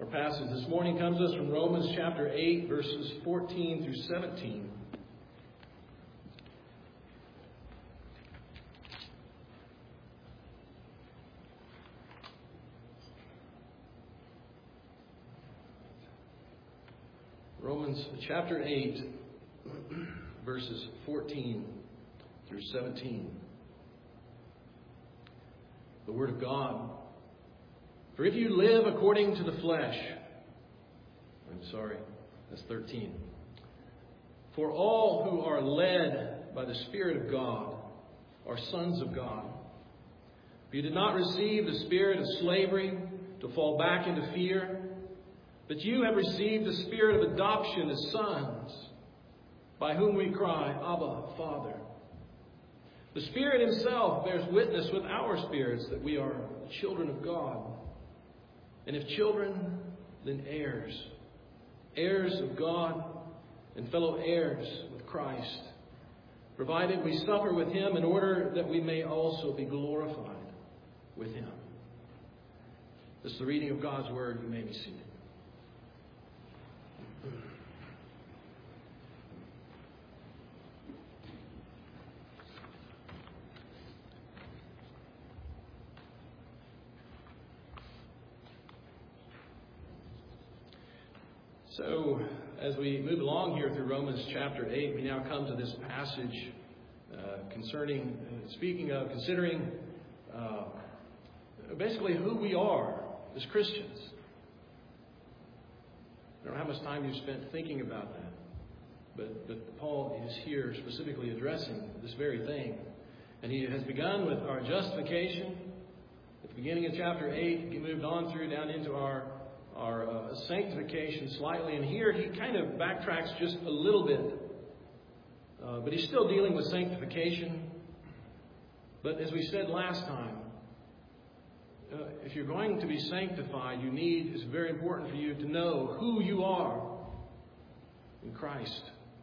passage this morning comes to us from Romans chapter 8, verses 14 through 17. Romans chapter 8, verses 14 through 17. The Word of God. For if you live according to the flesh, that's 13. For all who are led by the Spirit of God are sons of God. For you did not receive the spirit of slavery to fall back into fear, but you have received the spirit of adoption as sons, by whom we cry, Abba, Father. The Spirit Himself bears witness with our spirits that we are children of God. And if children, then heirs. Heirs of God and fellow heirs with Christ, provided we suffer with Him in order that we may also be glorified with Him. This is the reading of God's Word. You may be seated. So, as we move along here through Romans chapter 8, we now come to this passage considering basically who we are as Christians. I don't know how much time you've spent thinking about that, but Paul is here specifically addressing this very thing. And he has begun with our justification at the beginning of chapter 8. He moved on through down into our sanctification slightly, and here he kind of backtracks just a little bit, but he's still dealing with sanctification. But as we said last time, if you're going to be sanctified, it's very important for you to know who you are in Christ.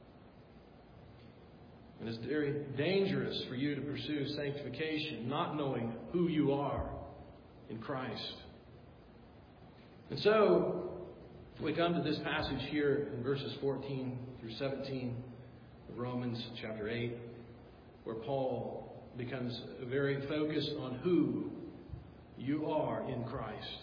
And it's very dangerous for you to pursue sanctification not knowing who you are in Christ. And so, we come to this passage here in verses 14 through 17 of Romans chapter 8, where Paul becomes very focused on who you are in Christ.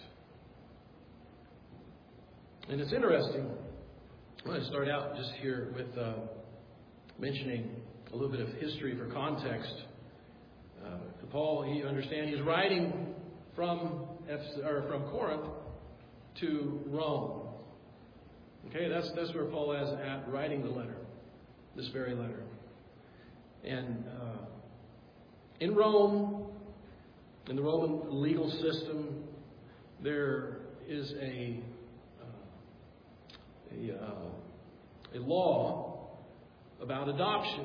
And it's interesting. I want to start out just here with mentioning a little bit of history for context. Paul, he's writing from Corinth to Rome. Okay, that's where Paul is at writing the letter, this very letter. And in Rome, in the Roman legal system, there is a law about adoption.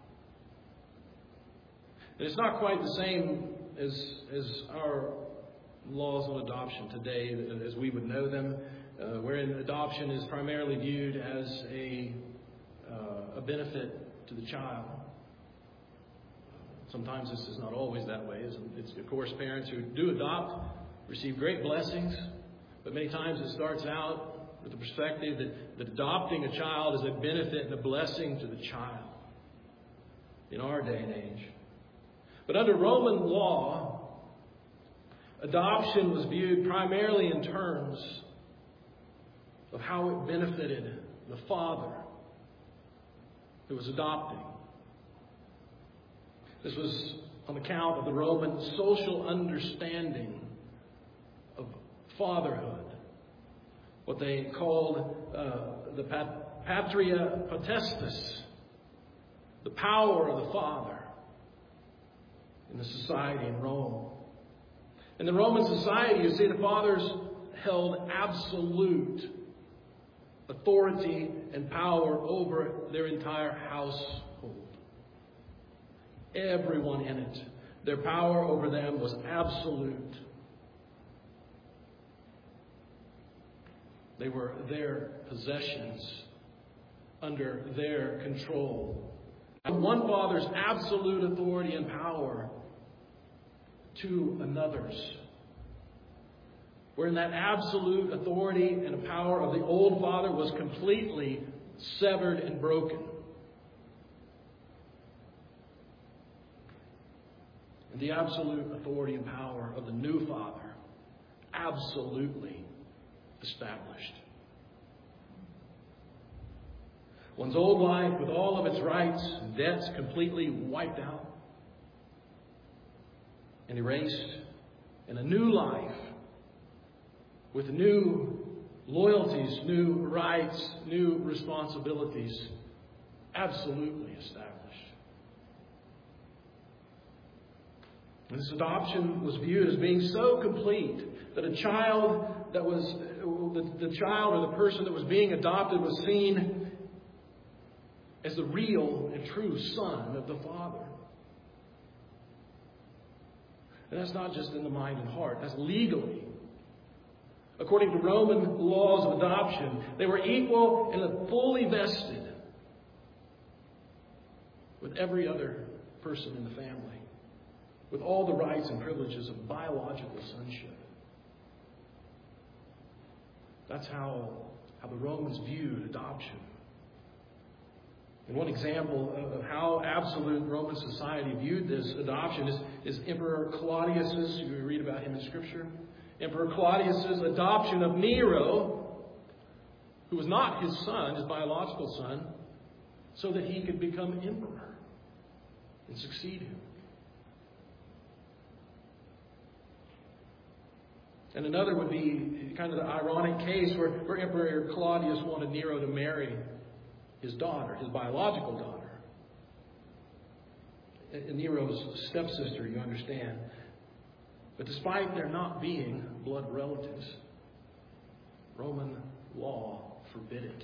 And it's not quite the same as our laws on adoption today as we would know them, wherein adoption is primarily viewed as a benefit to the child. Sometimes this is not always that way. It's of course, parents who do adopt receive great blessings, but many times it starts out with the perspective that adopting a child is a benefit and a blessing to the child in our day and age. But under Roman law, adoption was viewed primarily in terms of how it benefited the father who was adopting. This was on account of the Roman social understanding of fatherhood, what they called the patria potestas, the power of the father in the society in Rome. In the Roman society, you see, the fathers held absolute authority and power over their entire household. Everyone in it. Their power over them was absolute. They were their possessions, under their control. One father's absolute authority and power to another's. wherein that absolute authority and power of the old father was completely severed and broken. And the absolute authority and power of the new father absolutely established. One's old life, with all of its rights and debts, completely wiped out and erased, and a new life with new loyalties, new rights, new responsibilities, absolutely established. And this adoption was viewed as being so complete that the child or the person that was being adopted was seen as the real and true son of the Father. And that's not just in the mind and heart, that's legally. According to Roman laws of adoption, they were equal and fully vested with every other person in the family, with all the rights and privileges of biological sonship. That's how the Romans viewed adoption. And one example of how absolute Roman society viewed this adoption is Emperor Claudius's, you read about him in Scripture, Emperor Claudius's adoption of Nero, who was not his son, his biological son, so that he could become emperor and succeed him. And another would be kind of the ironic case where Emperor Claudius wanted Nero to marry his daughter, his biological daughter. Nero's stepsister, you understand. But despite there not being blood relatives, Roman law forbid it.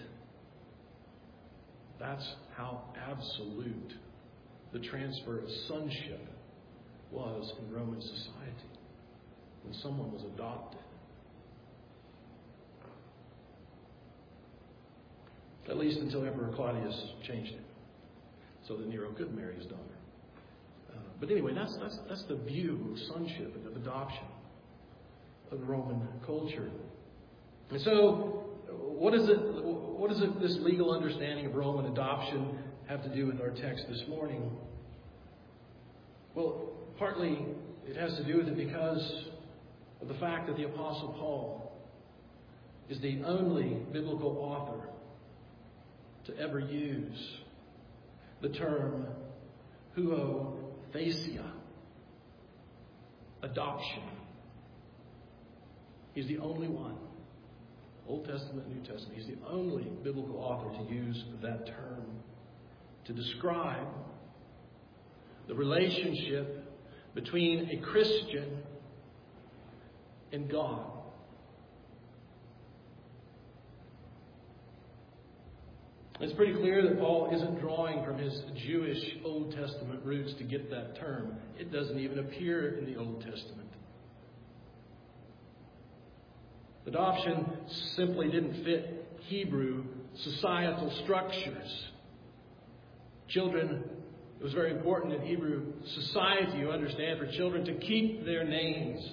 That's how absolute the transfer of sonship was in Roman society when someone was adopted. At least until Emperor Claudius changed it so that Nero could marry his daughter. But anyway, that's the view of sonship and of adoption of the Roman culture. And so, what does this legal understanding of Roman adoption have to do with our text this morning? Well, partly it has to do with it because of the fact that the Apostle Paul is the only biblical author to ever use the term huiothesia, adoption. He's the only one, Old Testament, New Testament, he's the only biblical author to use that term to describe the relationship between a Christian and God. It's pretty clear that Paul isn't drawing from his Jewish Old Testament roots to get that term. It doesn't even appear in the Old Testament. Adoption simply didn't fit Hebrew societal structures. Children, it was very important in Hebrew society, you understand, for children to keep their names.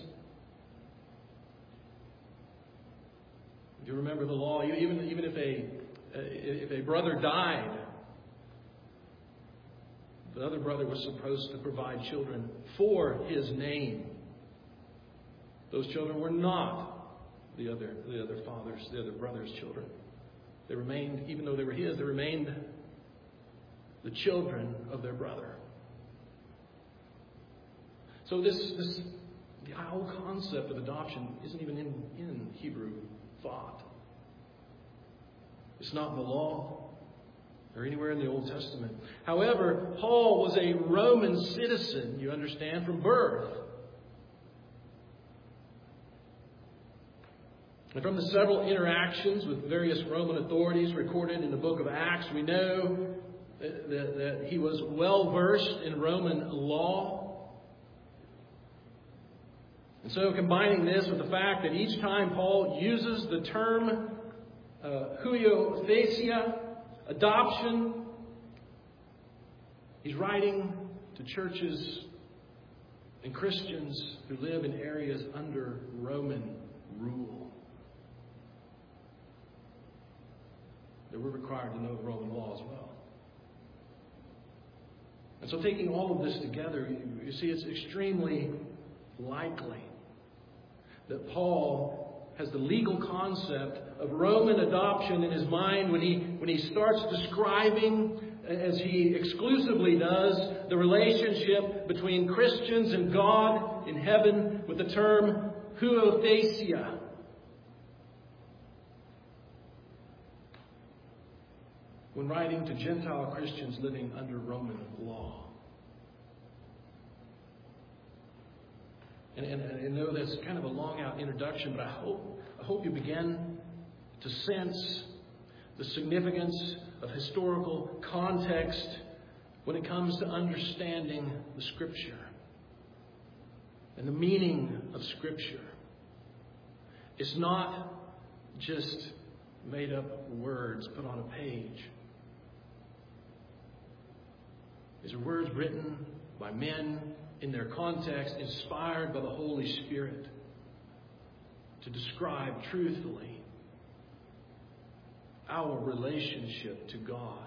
You remember the law, even if a brother died, the other brother was supposed to provide children for his name. Those children were not the other brother's children. They remained, even though they were his, they remained the children of their brother. So the whole concept of adoption isn't even in Hebrew thought. It's not in the law or anywhere in the Old Testament. However, Paul was a Roman citizen, you understand, from birth. And from the several interactions with various Roman authorities recorded in the book of Acts, we know that he was well versed in Roman law. And so combining this with the fact that each time Paul uses the term huiothesia, adoption, he's writing to churches and Christians who live in areas under Roman rule. That we're required to know the Roman law as well. And so taking all of this together, you see it's extremely likely that Paul has the legal concept of Roman adoption in his mind when he starts describing, as he exclusively does, the relationship between Christians and God in heaven with the term huiothesia. When writing to Gentile Christians living under Roman law. And I know that's kind of a long out introduction, but I hope you begin to sense the significance of historical context when it comes to understanding the Scripture and the meaning of Scripture. It's not just made up words put on a page. These are words written by men in their context, inspired by the Holy Spirit to describe truthfully our relationship to God.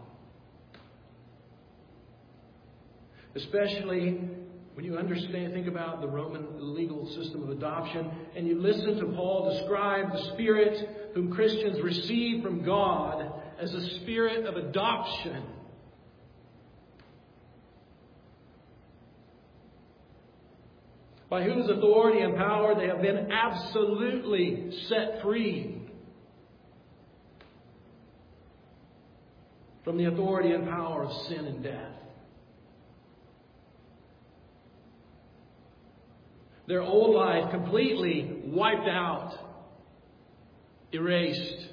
Especially when you think about the Roman legal system of adoption, and you listen to Paul describe the Spirit whom Christians receive from God as a spirit of adoption. By whose authority and power they have been absolutely set free from the authority and power of sin and death. Their old life completely wiped out, erased.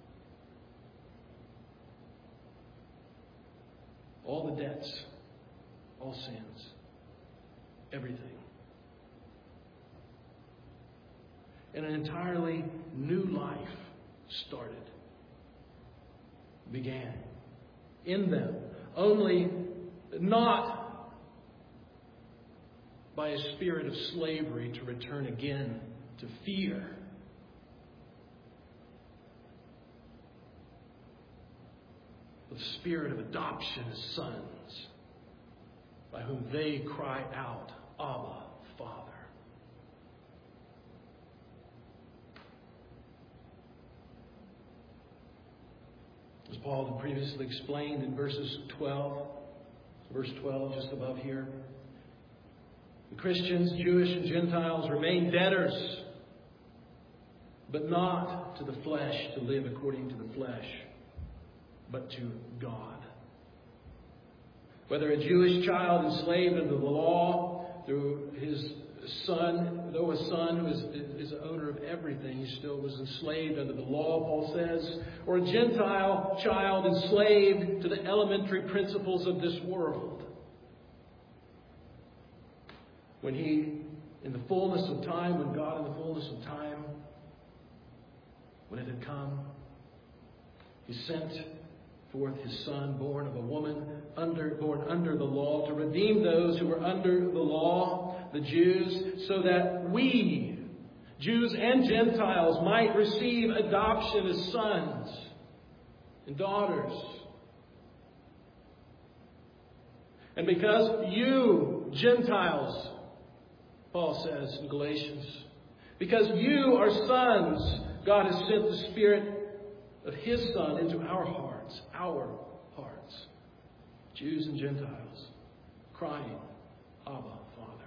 All the debts, all sins, everything. And an entirely new life began in them. Only not by a spirit of slavery to return again to fear. But the spirit of adoption as sons, by whom they cry out, Abba, Father. As Paul had previously explained in verse 12, just above here, the Christians, Jewish and Gentiles, remain debtors, but not to the flesh to live according to the flesh, but to God. Whether a Jewish child enslaved under the law through his son, though a son who is the owner of everything, he still was enslaved under the law, Paul says, or a Gentile child enslaved to the elementary principles of this world. When he, in the fullness of time, when God in the fullness of time, when it had come, He sent forth His Son, born of a woman, born under the law, to redeem those who were under the law, the Jews, so that we, Jews and Gentiles, might receive adoption as sons and daughters. And because you, Gentiles, Paul says in Galatians, because you are sons, God has sent the Spirit of His Son into our hearts, Jews and Gentiles, crying, Abba, Father.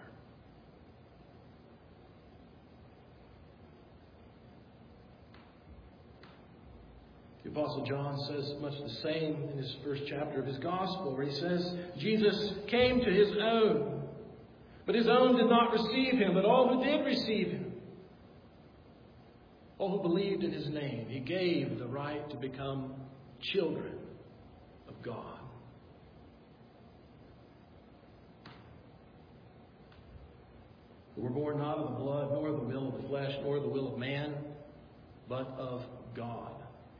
The Apostle John says much the same in his first chapter of his Gospel, where he says, Jesus came to His own, but His own did not receive Him, but all who did receive Him, all who believed in His name, He gave the right to become children of God. Who were born not of the blood, nor of the will of the flesh, nor of the will of man, but of God.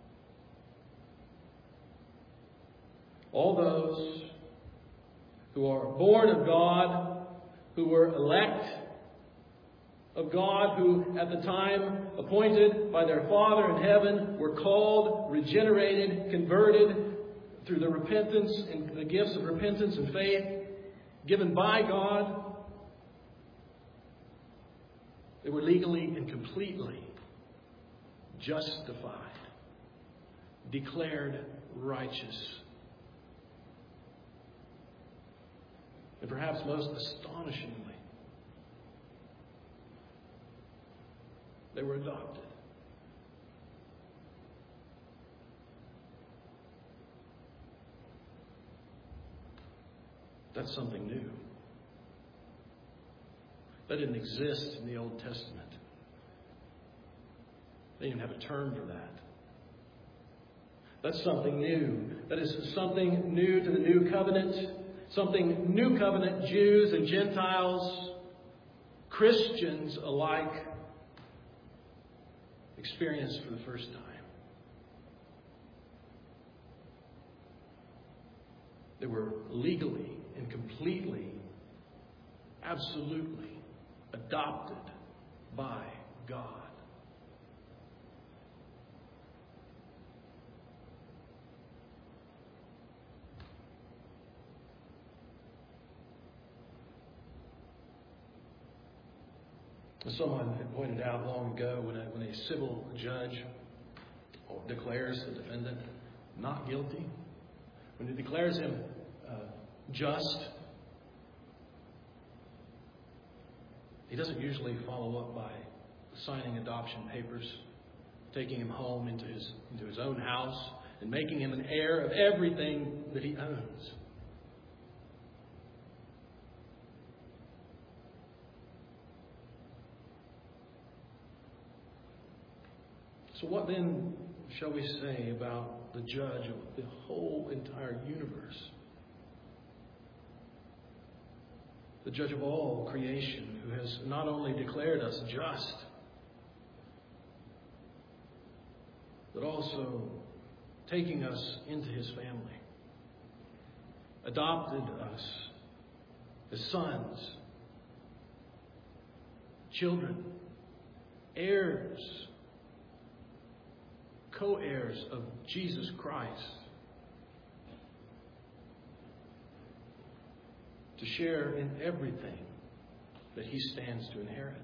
All those who are born of God, who were elect, of God who, at the time appointed by their Father in heaven, were called, regenerated, converted through the repentance and the gifts of repentance and faith given by God. They were legally and completely justified, declared righteous. And perhaps most astonishingly, they were adopted. That's something new. That didn't exist in the Old Testament. They didn't have a term for that. That's something new. That is something new to the new covenant. Something new covenant Jews and Gentiles, Christians alike, experienced for the first time. They were legally and completely, absolutely adopted by God. Someone had pointed out long ago when a civil judge declares the defendant not guilty, when he declares him just, he doesn't usually follow up by signing adoption papers, taking him home into his own house, and making him an heir of everything that he owns. So what then shall we say about the judge of the whole entire universe? The judge of all creation, who has not only declared us just, but also taking us into his family, adopted us as sons, children, heirs, co-heirs of Jesus Christ, to share in everything that he stands to inherit.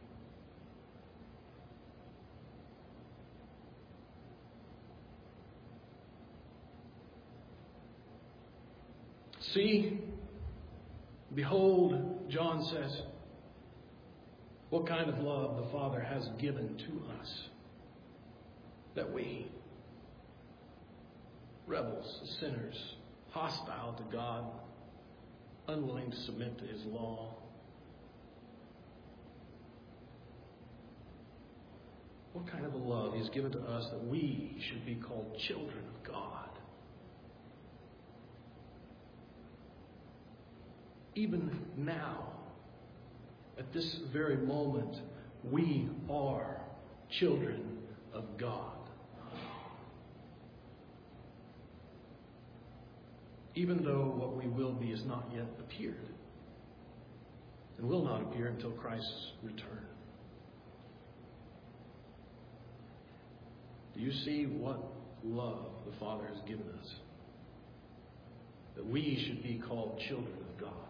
See, behold, John says, what kind of love the Father has given to us, that we, rebels, sinners, hostile to God, unwilling to submit to his law, what kind of a love he's given to us that we should be called children of God. Even now, at this very moment, we are children of God. Even though what we will be has not yet appeared, and will not appear until Christ's return. Do you see what love the Father has given us? That we should be called children of God.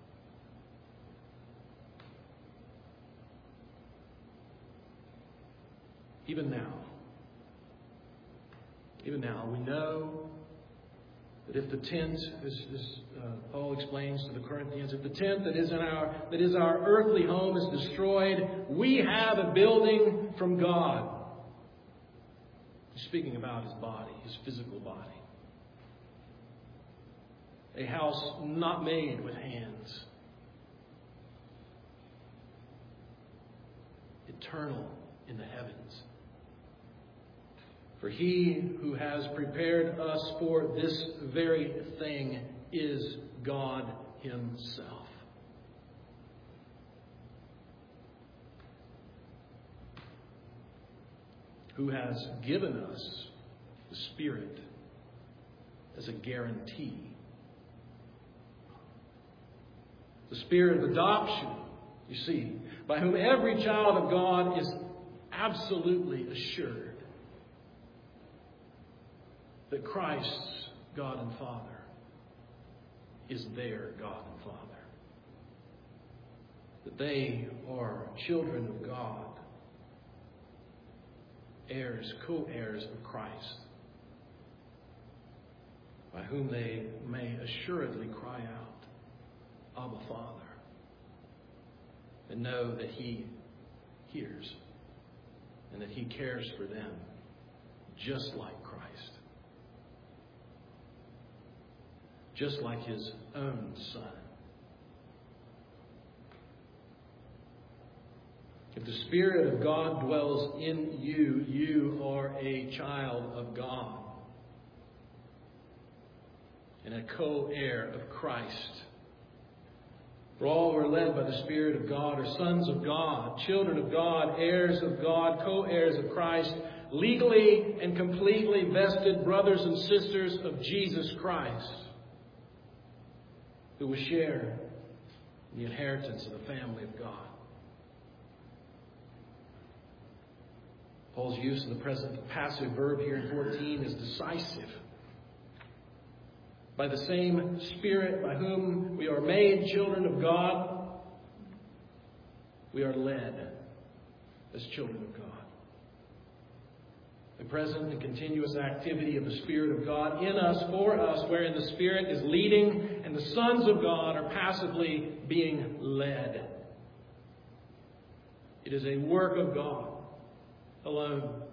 Even now, we know that if the tent, as Paul explains to the Corinthians, if the tent that is our earthly home is destroyed, we have a building from God. He's speaking about his body, his physical body. A house not made with hands. Eternal in the heavens. For he who has prepared us for this very thing is God himself. Who has given us the Spirit as a guarantee. The Spirit of adoption You see, by whom every child of God is absolutely assured that Christ's God and Father is their God and Father. That they are children of God, heirs, co-heirs of Christ, by whom they may assuredly cry out, Abba, Father, and know that He hears and that He cares for them just like Christ, just like His own Son. If the Spirit of God dwells in you, you are a child of God and a co-heir of Christ. For all who are led by the Spirit of God are sons of God, children of God, heirs of God, co-heirs of Christ, legally and completely vested brothers and sisters of Jesus Christ, who will share in the inheritance of the family of God. Paul's use of the present passive verb here in 14 is decisive. By the same Spirit by whom we are made children of God, we are led as children of God. The present and continuous activity of the Spirit of God in us, for us, wherein the Spirit is leading and the sons of God are passively being led. It is a work of God alone.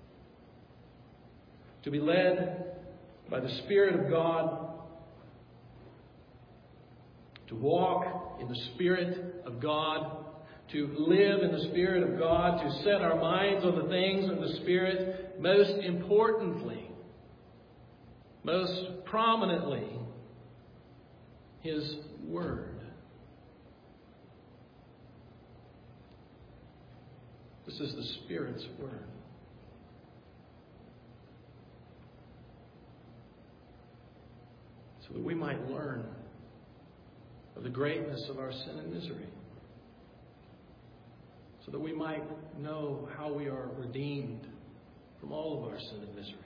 To be led by the Spirit of God, to walk in the Spirit of God, to live in the Spirit of God, to set our minds on the things of the Spirit, most importantly, most prominently, His Word. This is the Spirit's Word. So that we might learn of the greatness of our sin and misery. So that we might know how we are redeemed from all of our sin and misery.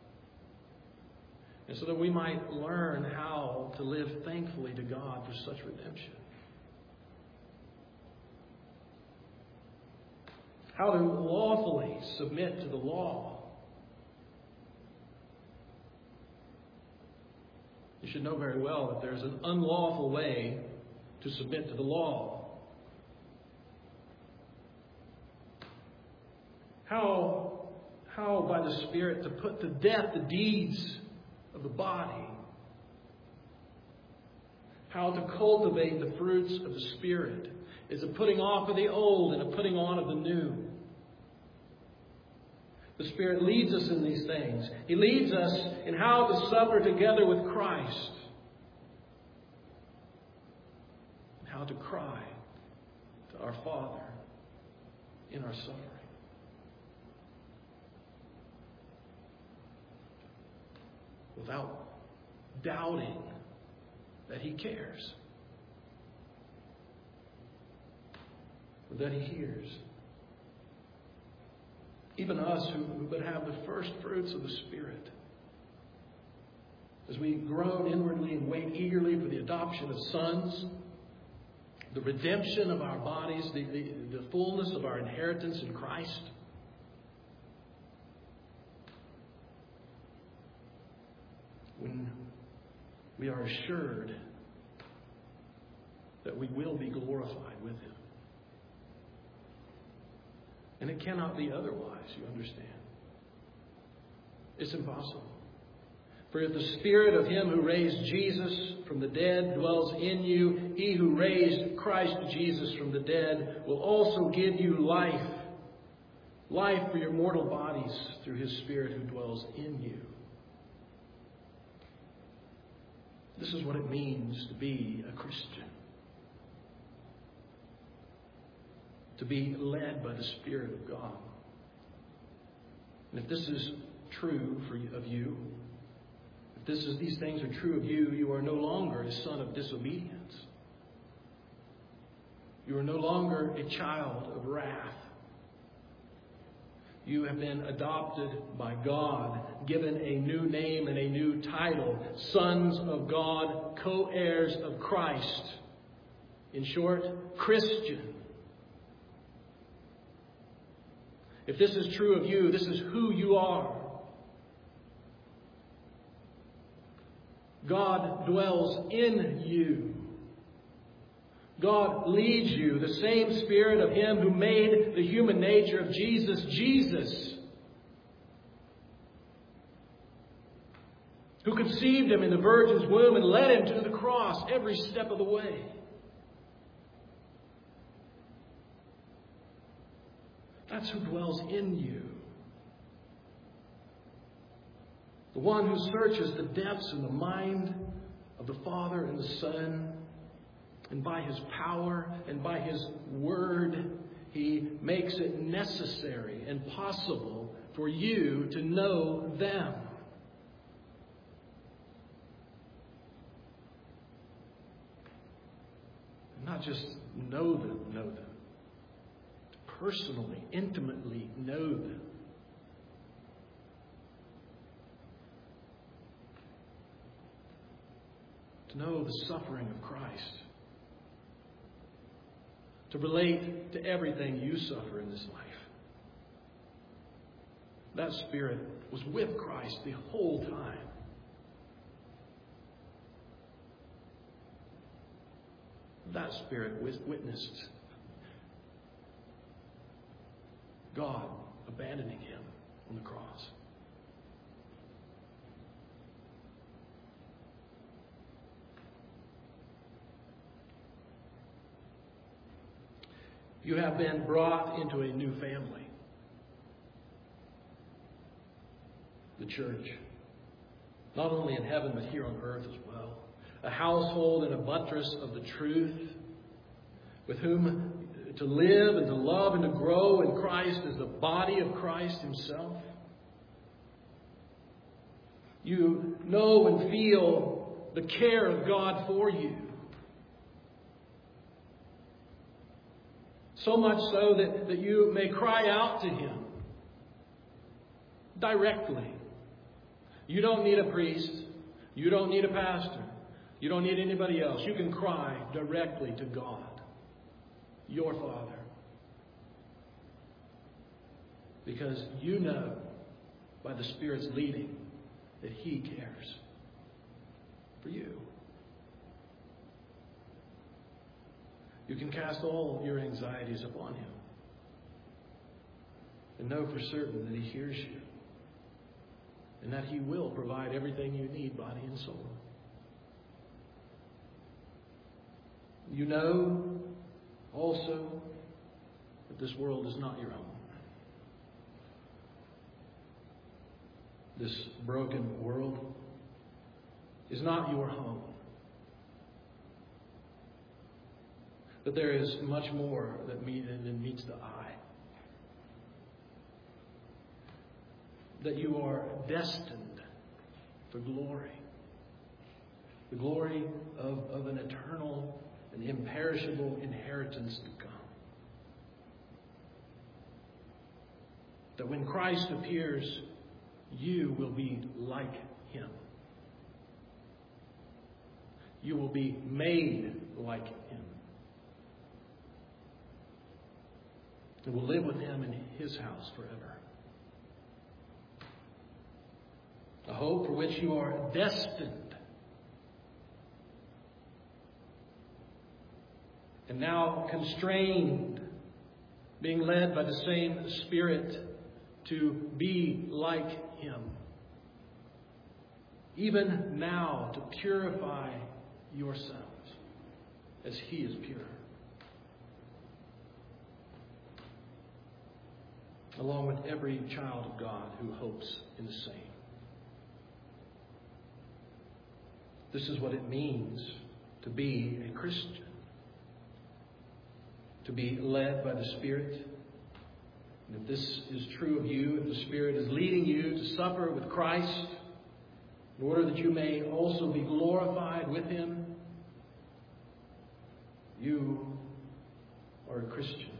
And so that we might learn how to live thankfully to God for such redemption. How to lawfully submit to the law. You should know very well that there's an unlawful way to submit to the law. How by the Spirit to put to death the deeds of the body. How to cultivate the fruits of the Spirit is a putting off of the old and a putting on of the new. The Spirit leads us in these things. He leads us in how to suffer together with Christ. And how to cry to our Father in our suffering. Without doubting that He cares. Or that He hears. Even us who but have the first fruits of the Spirit. As we groan inwardly and wait eagerly for the adoption of sons, the redemption of our bodies, the fullness of our inheritance in Christ. When we are assured that we will be glorified with Him. And it cannot be otherwise, you understand. It's impossible. For if the Spirit of Him who raised Jesus from the dead dwells in you, He who raised Christ Jesus from the dead will also give you life. Life for your mortal bodies through His Spirit who dwells in you. This is what it means to be a Christian. To be led by the Spirit of God. And if this is true of you, if these things are true of you, you are no longer a son of disobedience. You are no longer a child of wrath. You have been adopted by God, given a new name and a new title, sons of God, co-heirs of Christ. In short, Christian. If this is true of you, this is who you are. God dwells in you. God leads you. The same Spirit of Him who made the human nature of Jesus, who conceived Him in the Virgin's womb and led Him to the cross every step of the way. That's who dwells in you. The one who searches the depths in the mind of the Father and the Son. And by His power and by His Word, He makes it necessary and possible for you to know them. And not just know them. To personally, intimately know them. To know the suffering of Christ. To relate to everything you suffer in this life. That Spirit was with Christ the whole time. That Spirit witnessed God abandoning Him on the cross. You have been brought into a new family. The church. Not only in heaven, but here on earth as well. A household and a buttress of the truth, with whom to live and to love and to grow in Christ as the body of Christ Himself. You know and feel the care of God for you. So much so that you may cry out to Him directly. You don't need a priest. You don't need a pastor. You don't need anybody else. You can cry directly to God, your Father. Because you know by the Spirit's leading that He cares for you. You can cast all your anxieties upon Him and know for certain that He hears you and that He will provide everything you need, body and soul. You know also that this world is not your home. This broken world is not your home. But there is much more that meets the eye. That you are destined for glory. The glory of an eternal and imperishable inheritance to come. That when Christ appears, you will be like Him. You will be made like Him. And will live with Him in His house forever. A hope for which you are destined. And now constrained, being led by the same Spirit to be like Him. Even now to purify yourselves as He is pure. Along with every child of God who hopes in the same. This is what it means to be a Christian. To be led by the Spirit. And if this is true of you, if the Spirit is leading you to suffer with Christ, in order that you may also be glorified with Him, you are a Christian.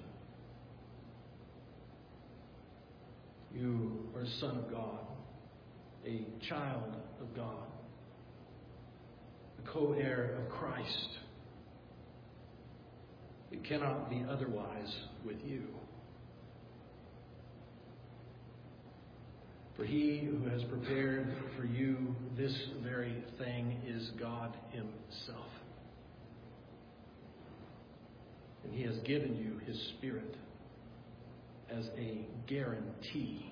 You are a son of God, a child of God, a co-heir of Christ. It cannot be otherwise with you. For he who has prepared for you this very thing is God himself. And he has given you his Spirit as a guarantee.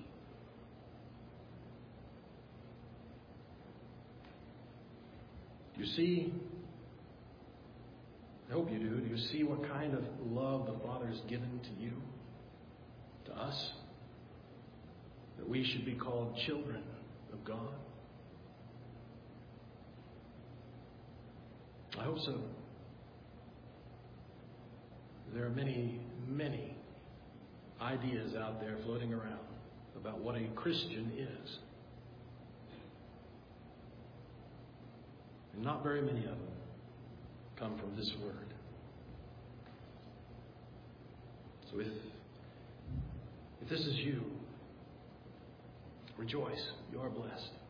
You see, I hope you do. Do you see what kind of love the Father has given to you, to us? That we should be called children of God? I hope so. There are many, many ideas out there floating around about what a Christian is. And not very many of them come from this word. So if this is you, rejoice. You are blessed.